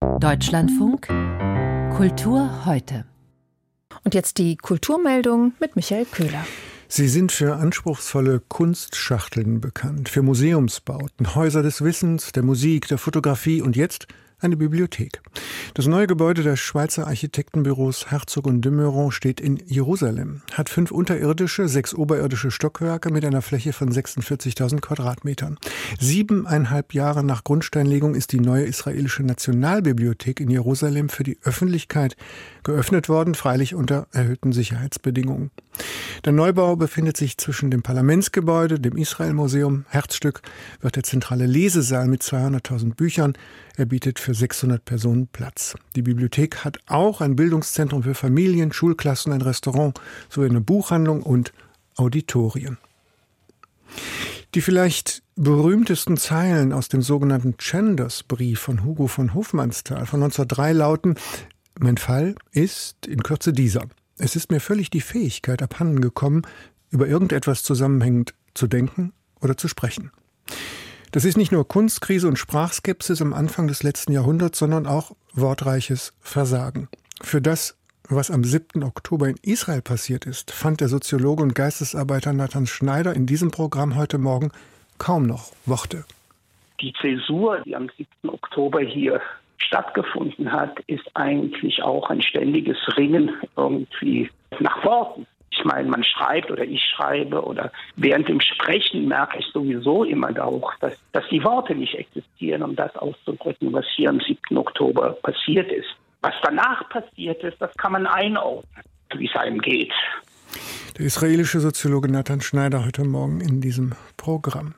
Deutschlandfunk Kultur heute. Und jetzt die Kulturmeldung mit Michael Köhler. Sie sind für anspruchsvolle Kunstschachteln bekannt, für Museumsbauten, Häuser des Wissens, der Musik, der Fotografie und jetzt eine Bibliothek. Das neue Gebäude des Schweizer Architektenbüros Herzog und de Meuron steht in Jerusalem, hat 5 unterirdische, 6 oberirdische Stockwerke mit einer Fläche von 46.000 Quadratmetern. 7,5 Jahre nach Grundsteinlegung ist die neue israelische Nationalbibliothek in Jerusalem für die Öffentlichkeit geöffnet worden, freilich unter erhöhten Sicherheitsbedingungen. Der Neubau befindet sich zwischen dem Parlamentsgebäude, dem Israel-Museum. Herzstück wird der zentrale Lesesaal mit 200.000 Büchern. Er bietet für 600 Personen Platz. Die Bibliothek hat auch ein Bildungszentrum für Familien, Schulklassen, ein Restaurant sowie eine Buchhandlung und Auditorien. Die vielleicht berühmtesten Zeilen aus dem sogenannten Chandos-Brief von Hugo von Hofmannsthal von 1903 lauten: Mein Fall ist in Kürze dieser. Es ist mir völlig die Fähigkeit abhanden gekommen, über irgendetwas zusammenhängend zu denken oder zu sprechen. Das ist nicht nur Kunstkrise und Sprachskepsis am Anfang des letzten Jahrhunderts, sondern auch wortreiches Versagen. Für das, was am 7. Oktober in Israel passiert ist, fand der Soziologe und Geistesarbeiter Nathan Schneider in diesem Programm heute Morgen kaum noch Worte. Die Zäsur, die am 7. Oktober hier stattgefunden hat, ist eigentlich auch ein ständiges Ringen irgendwie nach Worten. Ich meine, man schreibt oder ich schreibe oder während dem Sprechen merke ich sowieso immer auch, dass die Worte nicht existieren, um das auszudrücken, was hier am 7. Oktober passiert ist. Was danach passiert ist, das kann man einordnen, wie es einem geht. Der israelische Soziologe Nathan Schneider heute Morgen in diesem Programm.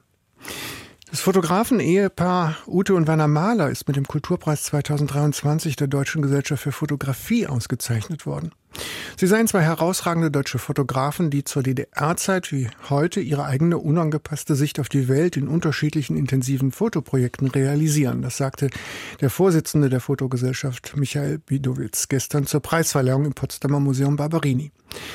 Das Fotografen-Ehepaar Ute und Werner Mahler ist mit dem Kulturpreis 2023 der Deutschen Gesellschaft für Fotografie ausgezeichnet worden. Sie seien 2 herausragende deutsche Fotografen, die zur DDR-Zeit wie heute ihre eigene unangepasste Sicht auf die Welt in unterschiedlichen intensiven Fotoprojekten realisieren. Das sagte der Vorsitzende der Fotogesellschaft Michael Bidowitz gestern zur Preisverleihung im Potsdamer Museum Barberini.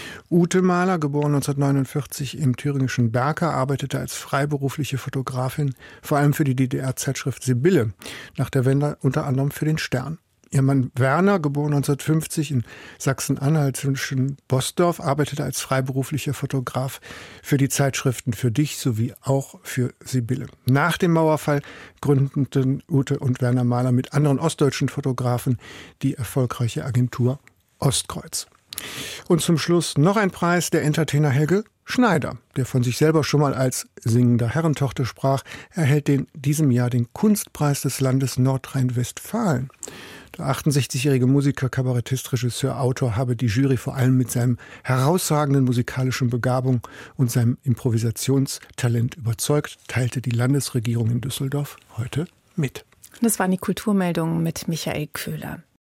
Ute Mahler, geboren 1949 im thüringischen Berka, arbeitete als freiberufliche Fotografin vor allem für die DDR-Zeitschrift Sibylle, nach der Wende unter anderem für den Stern. Ihr Mann Werner, geboren 1950 in Sachsen-Anhalt zwischen Bossdorf, arbeitete als freiberuflicher Fotograf für die Zeitschriften Für dich sowie auch für Sibylle. Nach dem Mauerfall gründeten Ute und Werner Mahler mit anderen ostdeutschen Fotografen die erfolgreiche Agentur Ostkreuz. Und zum Schluss noch ein Preis, der Entertainer Helge Schneider, der von sich selber schon mal als singender Herrentochter sprach, erhält in diesem Jahr den Kunstpreis des Landes Nordrhein-Westfalen. Der 68-jährige Musiker, Kabarettist, Regisseur, Autor habe die Jury vor allem mit seinem herausragenden musikalischen Begabung und seinem Improvisationstalent überzeugt, teilte die Landesregierung in Düsseldorf heute mit. Das waren die Kulturmeldungen mit Michael Köhler.